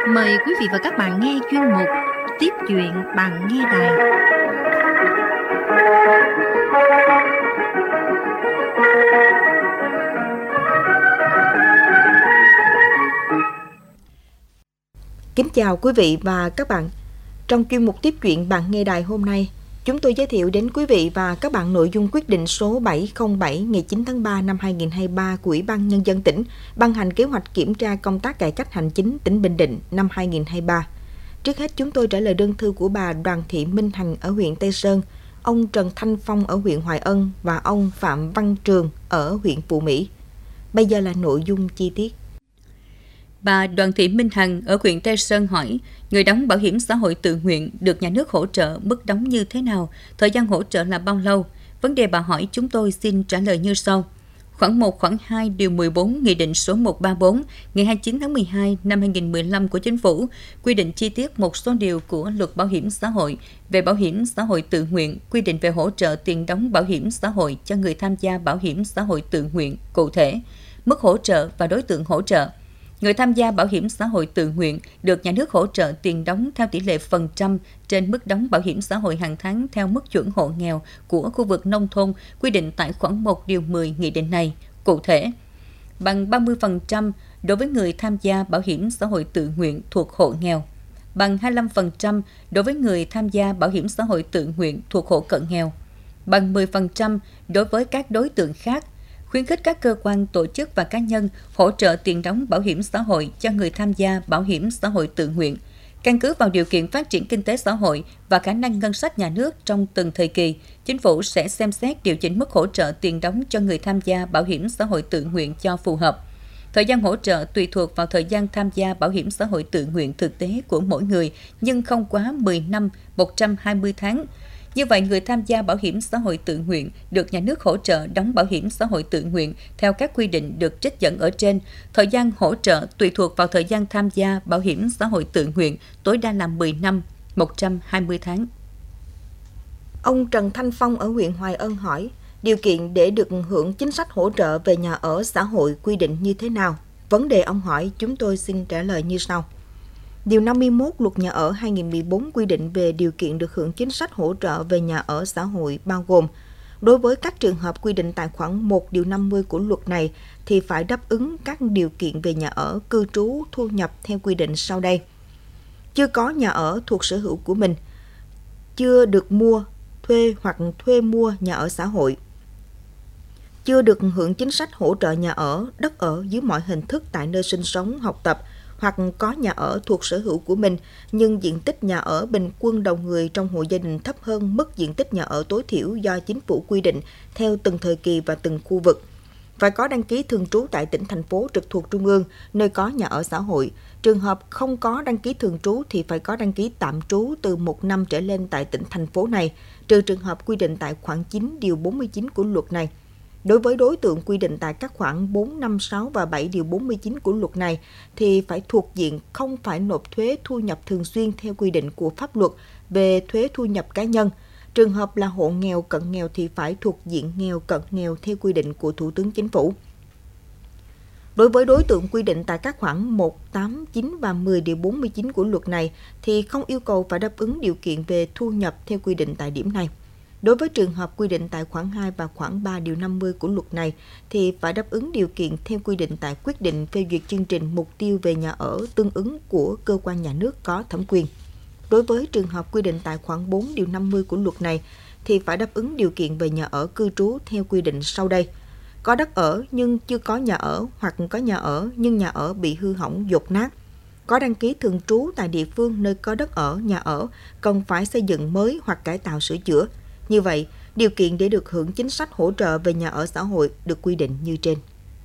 Mời quý vị và các bạn nghe chuyên mục Tiếp chuyện bạn nghe đài. Kính chào quý vị và các bạn. Trong chuyên mục Tiếp chuyện bạn nghe đài hôm nay, chúng tôi giới thiệu đến quý vị và các bạn nội dung quyết định số 707 ngày 9 tháng 3 năm 2023 của Ủy ban Nhân dân tỉnh ban hành kế hoạch kiểm tra công tác cải cách hành chính tỉnh Bình Định năm 2023. Trước hết, chúng tôi trả lời đơn thư của bà Đoàn Thị Minh Hằng ở huyện Tây Sơn, ông Trần Thanh Phong ở huyện Hoài Ân và ông Phạm Văn Trường ở huyện Phú Mỹ. Bây giờ là nội dung chi tiết. Bà Đoàn Thị Minh Hằng ở huyện Tây Sơn hỏi, người đóng bảo hiểm xã hội tự nguyện được nhà nước hỗ trợ mức đóng như thế nào, thời gian hỗ trợ là bao lâu? Vấn đề bà hỏi chúng tôi xin trả lời như sau. Khoản 1, khoản 2, điều 14, Nghị định số 134, ngày 29 tháng 12 năm 2015 của Chính phủ, quy định chi tiết một số điều của Luật Bảo hiểm xã hội về bảo hiểm xã hội tự nguyện, quy định về hỗ trợ tiền đóng bảo hiểm xã hội cho người tham gia bảo hiểm xã hội tự nguyện, cụ thể, mức hỗ trợ và đối tượng hỗ trợ. Người tham gia bảo hiểm xã hội tự nguyện được nhà nước hỗ trợ tiền đóng theo tỷ lệ phần trăm trên mức đóng bảo hiểm xã hội hàng tháng theo mức chuẩn hộ nghèo của khu vực nông thôn quy định tại khoản 1 điều 10 nghị định này. Cụ thể, bằng 30% đối với người tham gia bảo hiểm xã hội tự nguyện thuộc hộ nghèo, bằng 25% đối với người tham gia bảo hiểm xã hội tự nguyện thuộc hộ cận nghèo, bằng 10% đối với các đối tượng khác. Khuyến khích các cơ quan, tổ chức và cá nhân hỗ trợ tiền đóng bảo hiểm xã hội cho người tham gia bảo hiểm xã hội tự nguyện. Căn cứ vào điều kiện phát triển kinh tế xã hội và khả năng ngân sách nhà nước trong từng thời kỳ, Chính phủ sẽ xem xét điều chỉnh mức hỗ trợ tiền đóng cho người tham gia bảo hiểm xã hội tự nguyện cho phù hợp. Thời gian hỗ trợ tùy thuộc vào thời gian tham gia bảo hiểm xã hội tự nguyện thực tế của mỗi người, nhưng không quá 10 năm, 120 tháng. Như vậy, người tham gia bảo hiểm xã hội tự nguyện được nhà nước hỗ trợ đóng bảo hiểm xã hội tự nguyện theo các quy định được trích dẫn ở trên. Thời gian hỗ trợ tùy thuộc vào thời gian tham gia bảo hiểm xã hội tự nguyện, tối đa là 10 năm, 120 tháng. Ông Trần Thanh Phong ở huyện Hoài Ân hỏi, điều kiện để được hưởng chính sách hỗ trợ về nhà ở xã hội quy định như thế nào? Vấn đề ông hỏi chúng tôi xin trả lời như sau. Điều 51 Luật Nhà ở 2014 quy định về điều kiện được hưởng chính sách hỗ trợ về nhà ở xã hội bao gồm, đối với các trường hợp quy định tại khoản 1 điều 50 của luật này thì phải đáp ứng các điều kiện về nhà ở, cư trú, thu nhập theo quy định sau đây. Chưa có nhà ở thuộc sở hữu của mình, chưa được mua, thuê hoặc thuê mua nhà ở xã hội, chưa được hưởng chính sách hỗ trợ nhà ở, đất ở dưới mọi hình thức tại nơi sinh sống, học tập, hoặc có nhà ở thuộc sở hữu của mình, nhưng diện tích nhà ở bình quân đầu người trong hộ gia đình thấp hơn mức diện tích nhà ở tối thiểu do chính phủ quy định theo từng thời kỳ và từng khu vực. Phải có đăng ký thường trú tại tỉnh, thành phố trực thuộc Trung ương, nơi có nhà ở xã hội. Trường hợp không có đăng ký thường trú thì phải có đăng ký tạm trú từ 1 năm trở lên tại tỉnh, thành phố này, trừ trường hợp quy định tại khoản 9 điều 49 của luật này. Đối với đối tượng quy định tại các khoản 4, 5, 6 và 7 điều 49 của luật này thì phải thuộc diện không phải nộp thuế thu nhập thường xuyên theo quy định của pháp luật về thuế thu nhập cá nhân. Trường hợp là hộ nghèo, cận nghèo thì phải thuộc diện nghèo, cận nghèo theo quy định của Thủ tướng Chính phủ. Đối với đối tượng quy định tại các khoản 1, 8, 9 và 10 điều 49 của luật này thì không yêu cầu phải đáp ứng điều kiện về thu nhập theo quy định tại điểm này. Đối với trường hợp quy định tại khoản 2 và khoản 3 điều 50 của luật này thì phải đáp ứng điều kiện theo quy định tại quyết định phê duyệt chương trình mục tiêu về nhà ở tương ứng của cơ quan nhà nước có thẩm quyền. Đối với trường hợp quy định tại khoản 4 điều 50 của luật này thì phải đáp ứng điều kiện về nhà ở cư trú theo quy định sau đây. Có đất ở nhưng chưa có nhà ở, hoặc có nhà ở nhưng nhà ở bị hư hỏng, dột nát. Có đăng ký thường trú tại địa phương nơi có đất ở, nhà ở, cần phải xây dựng mới hoặc cải tạo sửa chữa. Như vậy, điều kiện để được hưởng chính sách hỗ trợ về nhà ở xã hội được quy định như trên.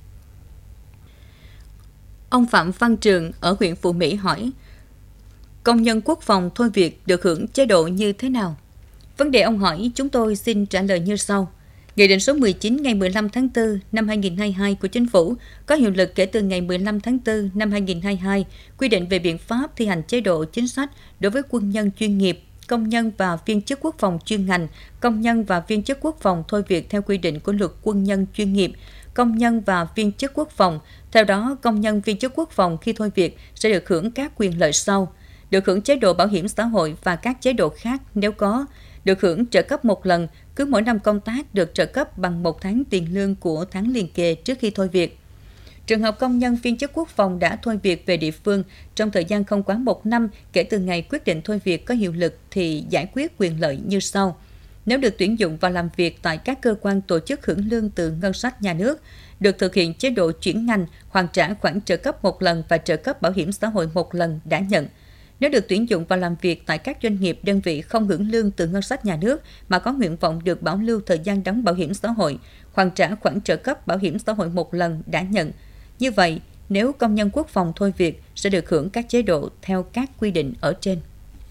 Ông Phạm Văn Trường ở huyện Phú Mỹ hỏi, công nhân quốc phòng thôi việc được hưởng chế độ như thế nào? Vấn đề ông hỏi chúng tôi xin trả lời như sau. Nghị định số 19 ngày 15 tháng 4 năm 2022 của Chính phủ có hiệu lực kể từ ngày 15 tháng 4 năm 2022, quy định về biện pháp thi hành chế độ chính sách đối với quân nhân chuyên nghiệp, công nhân và viên chức quốc phòng chuyên ngành, công nhân và viên chức quốc phòng thôi việc theo quy định của Luật Quân nhân chuyên nghiệp, công nhân và viên chức quốc phòng. Theo đó, công nhân viên chức quốc phòng khi thôi việc sẽ được hưởng các quyền lợi sau: được hưởng chế độ bảo hiểm xã hội và các chế độ khác nếu có, được hưởng trợ cấp một lần, cứ mỗi năm công tác được trợ cấp bằng 1 tháng tiền lương của tháng liền kề trước khi thôi việc. Trường hợp công nhân viên chức quốc phòng đã thôi việc về địa phương trong thời gian không quá 1 năm kể từ ngày quyết định thôi việc có hiệu lực thì giải quyết quyền lợi như sau. Nếu được tuyển dụng và làm việc tại các cơ quan tổ chức hưởng lương từ ngân sách nhà nước, được thực hiện chế độ chuyển ngành, hoàn trả khoản trợ cấp một lần và trợ cấp bảo hiểm xã hội một lần đã nhận. Nếu được tuyển dụng và làm việc tại các doanh nghiệp đơn vị không hưởng lương từ ngân sách nhà nước mà có nguyện vọng được bảo lưu thời gian đóng bảo hiểm xã hội, hoàn trả khoản trợ cấp bảo hiểm xã hội một lần đã nhận. Như vậy, nếu công nhân quốc phòng thôi việc sẽ được hưởng các chế độ theo các quy định ở trên.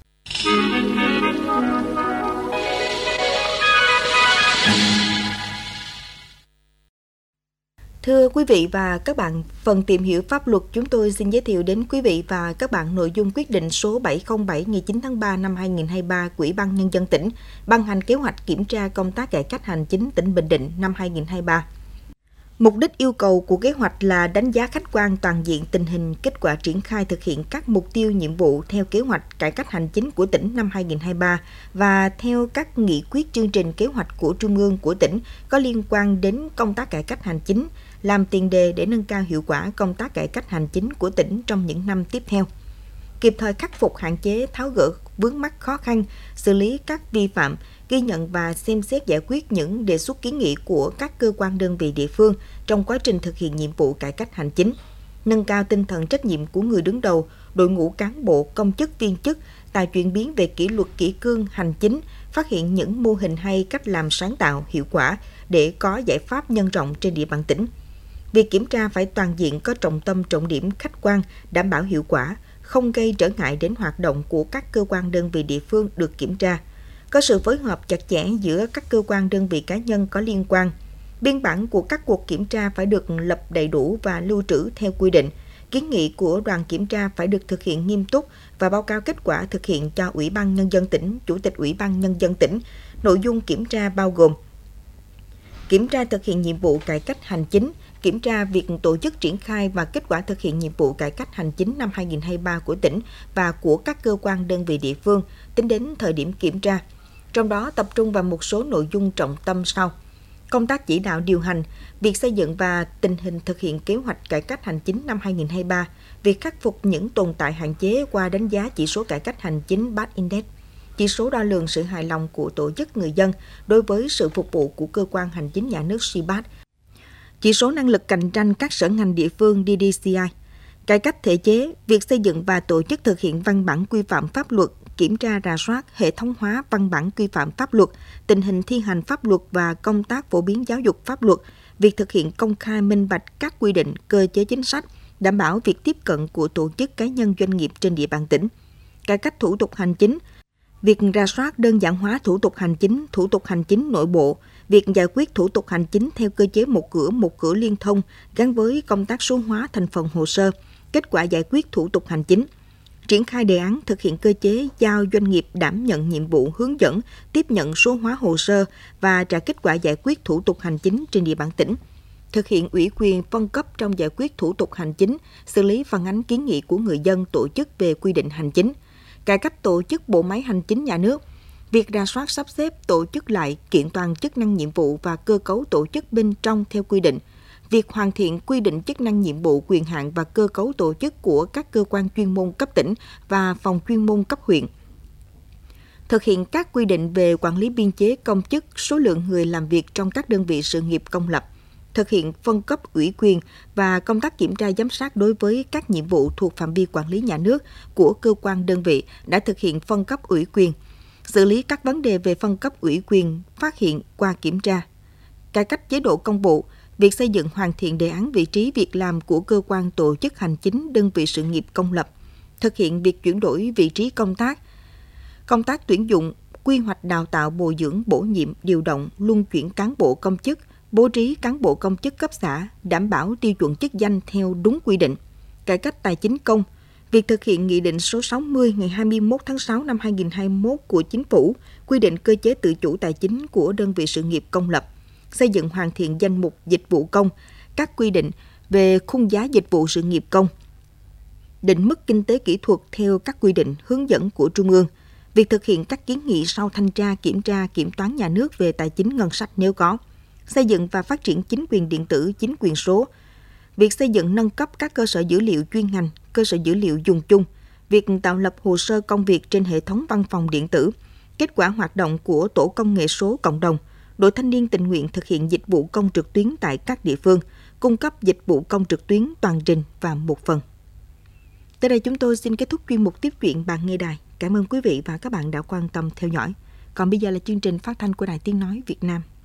Thưa quý vị và các bạn, phần tìm hiểu pháp luật chúng tôi xin giới thiệu đến quý vị và các bạn nội dung quyết định số 707 ngày 9 tháng 3 năm 2023 của Ủy ban Nhân dân tỉnh ban hành kế hoạch kiểm tra công tác cải cách hành chính tỉnh Bình Định năm 2023. Mục đích yêu cầu của kế hoạch là đánh giá khách quan toàn diện tình hình, kết quả triển khai thực hiện các mục tiêu nhiệm vụ theo kế hoạch cải cách hành chính của tỉnh năm 2023 và theo các nghị quyết chương trình kế hoạch của Trung ương của tỉnh có liên quan đến công tác cải cách hành chính, làm tiền đề để nâng cao hiệu quả công tác cải cách hành chính của tỉnh trong những năm tiếp theo. Kịp thời khắc phục hạn chế, tháo gỡ vướng mắc khó khăn, xử lý các vi phạm, ghi nhận và xem xét giải quyết những đề xuất kiến nghị của các cơ quan đơn vị địa phương trong quá trình thực hiện nhiệm vụ cải cách hành chính, nâng cao tinh thần trách nhiệm của người đứng đầu, đội ngũ cán bộ, công chức, viên chức, tạo chuyển biến về kỷ luật kỷ cương hành chính, phát hiện những mô hình hay cách làm sáng tạo, hiệu quả để có giải pháp nhân rộng trên địa bàn tỉnh. Việc kiểm tra phải toàn diện, có trọng tâm trọng điểm, khách quan, đảm bảo hiệu quả, không gây trở ngại đến hoạt động của các cơ quan đơn vị địa phương được kiểm tra. Có sự phối hợp chặt chẽ giữa các cơ quan đơn vị cá nhân có liên quan. Biên bản của các cuộc kiểm tra phải được lập đầy đủ và lưu trữ theo quy định. Kiến nghị của đoàn kiểm tra phải được thực hiện nghiêm túc và báo cáo kết quả thực hiện cho Ủy ban Nhân dân tỉnh, Chủ tịch Ủy ban Nhân dân tỉnh. Nội dung kiểm tra bao gồm: kiểm tra thực hiện nhiệm vụ cải cách hành chính, kiểm tra việc tổ chức triển khai và kết quả thực hiện nhiệm vụ cải cách hành chính năm 2023 của tỉnh và của các cơ quan đơn vị địa phương tính đến thời điểm kiểm tra. Trong đó tập trung vào một số nội dung trọng tâm sau: công tác chỉ đạo điều hành, việc xây dựng và tình hình thực hiện kế hoạch cải cách hành chính năm 2023, việc khắc phục những tồn tại hạn chế qua đánh giá chỉ số cải cách hành chính BAT Index, chỉ số đo lường sự hài lòng của tổ chức người dân đối với sự phục vụ của cơ quan hành chính nhà nước CBAT, chỉ số năng lực cạnh tranh các sở ngành địa phương DDCI, cải cách thể chế, việc xây dựng và tổ chức thực hiện văn bản quy phạm pháp luật, kiểm tra rà soát, hệ thống hóa văn bản quy phạm pháp luật, tình hình thi hành pháp luật và công tác phổ biến giáo dục pháp luật, việc thực hiện công khai minh bạch các quy định, cơ chế chính sách, đảm bảo việc tiếp cận của tổ chức cá nhân doanh nghiệp trên địa bàn tỉnh. Cải cách thủ tục hành chính, việc rà soát đơn giản hóa thủ tục hành chính nội bộ, việc giải quyết thủ tục hành chính theo cơ chế một cửa liên thông gắn với công tác số hóa thành phần hồ sơ, kết quả giải quyết thủ tục hành chính. Triển khai đề án thực hiện cơ chế giao doanh nghiệp đảm nhận nhiệm vụ hướng dẫn, tiếp nhận số hóa hồ sơ và trả kết quả giải quyết thủ tục hành chính trên địa bàn tỉnh. Thực hiện ủy quyền phân cấp trong giải quyết thủ tục hành chính, xử lý phản ánh kiến nghị của người dân tổ chức về quy định hành chính. Cải cách tổ chức bộ máy hành chính nhà nước, việc rà soát sắp xếp tổ chức lại kiện toàn chức năng nhiệm vụ và cơ cấu tổ chức bên trong theo quy định, việc hoàn thiện quy định chức năng nhiệm vụ, quyền hạn và cơ cấu tổ chức của các cơ quan chuyên môn cấp tỉnh và phòng chuyên môn cấp huyện. Thực hiện các quy định về quản lý biên chế công chức, số lượng người làm việc trong các đơn vị sự nghiệp công lập. Thực hiện phân cấp ủy quyền và công tác kiểm tra giám sát đối với các nhiệm vụ thuộc phạm vi quản lý nhà nước của cơ quan đơn vị đã thực hiện phân cấp ủy quyền. Xử lý các vấn đề về phân cấp ủy quyền phát hiện qua kiểm tra. Cải cách chế độ công vụ, việc xây dựng hoàn thiện đề án vị trí việc làm của cơ quan tổ chức hành chính đơn vị sự nghiệp công lập, thực hiện việc chuyển đổi vị trí công tác tuyển dụng, quy hoạch đào tạo bồi dưỡng bổ nhiệm, điều động, luân chuyển cán bộ công chức, bố trí cán bộ công chức cấp xã, đảm bảo tiêu chuẩn chức danh theo đúng quy định. Cải cách tài chính công, việc thực hiện Nghị định số 60 ngày 21 tháng 6 năm 2021 của Chính phủ quy định cơ chế tự chủ tài chính của đơn vị sự nghiệp công lập, xây dựng hoàn thiện danh mục dịch vụ công, các quy định về khung giá dịch vụ sự nghiệp công, định mức kinh tế kỹ thuật theo các quy định hướng dẫn của Trung ương, việc thực hiện các kiến nghị sau thanh tra, kiểm toán nhà nước về tài chính ngân sách nếu có, xây dựng và phát triển chính quyền điện tử, chính quyền số, việc xây dựng nâng cấp các cơ sở dữ liệu chuyên ngành, cơ sở dữ liệu dùng chung, việc tạo lập hồ sơ công việc trên hệ thống văn phòng điện tử, kết quả hoạt động của tổ công nghệ số cộng đồng, đội thanh niên tình nguyện thực hiện dịch vụ công trực tuyến tại các địa phương, cung cấp dịch vụ công trực tuyến toàn trình và một phần. Tới đây chúng tôi xin kết thúc chuyên mục tiếp chuyện Bạn nghe đài. Cảm ơn quý vị và các bạn đã quan tâm theo dõi. Còn bây giờ là chương trình phát thanh của Đài Tiếng nói Việt Nam.